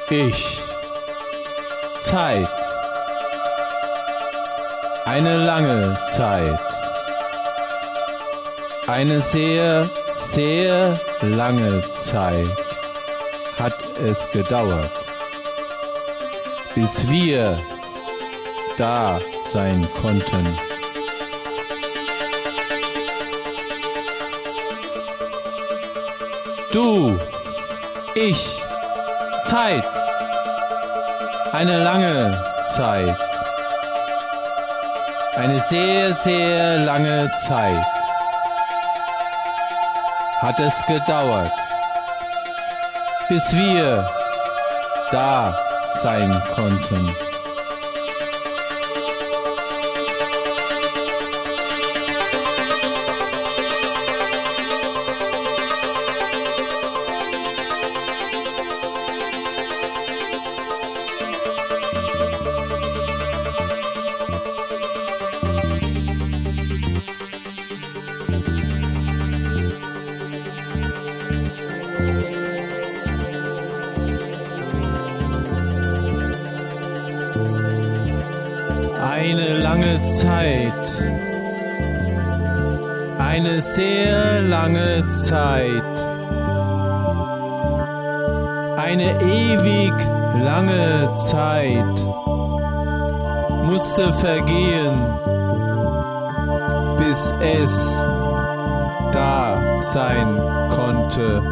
Ich. Zeit. Eine lange Zeit. Eine sehr, sehr lange Zeit hat es gedauert, bis wir da sein konnten. Du, ich, Zeit, eine lange Zeit, eine sehr, sehr lange Zeit hat es gedauert, bis wir da sein konnten. Eine lange Zeit, eine sehr lange Zeit, eine ewig lange Zeit musste vergehen, bis es da sein konnte,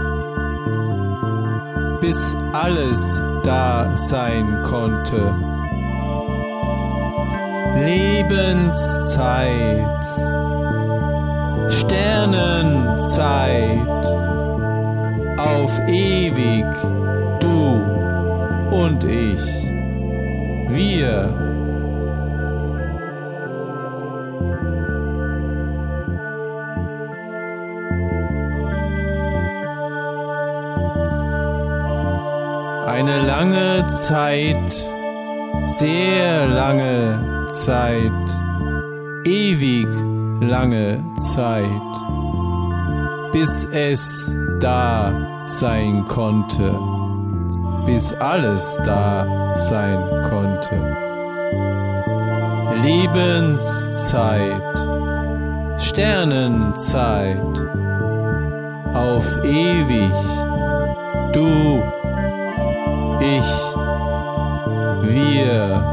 bis alles da sein konnte. Lebenszeit, Sternenzeit, auf ewig, du und ich, wir. Eine lange Zeit, sehr lange Zeit, ewig lange Zeit, bis es da sein konnte, bis alles da sein konnte. Lebenszeit, Sternenzeit, auf ewig, du, ich, wir.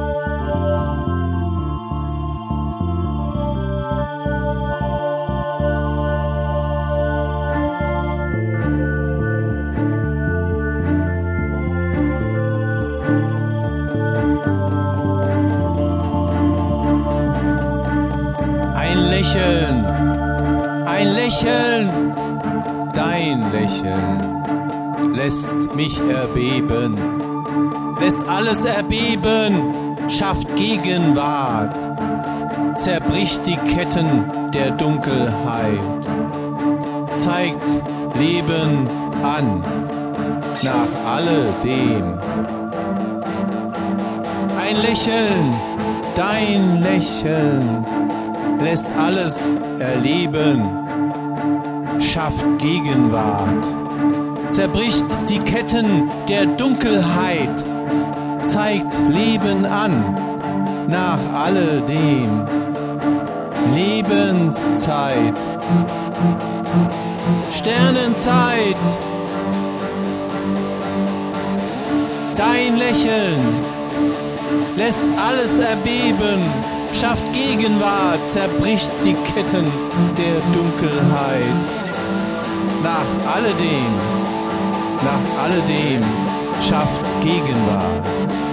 Ein Lächeln, dein Lächeln lässt mich erbeben, lässt alles erbeben, schafft Gegenwart, zerbricht die Ketten der Dunkelheit, zeigt Leben an, nach alledem. Ein Lächeln, dein Lächeln lässt alles erleben, schafft Gegenwart, zerbricht die Ketten der Dunkelheit, zeigt Leben an, nach alledem. Lebenszeit, Sternenzeit, dein Lächeln lässt alles erbeben, schafft Gegenwart, zerbricht die Ketten der Dunkelheit. Nach alledem schafft Gegenwart.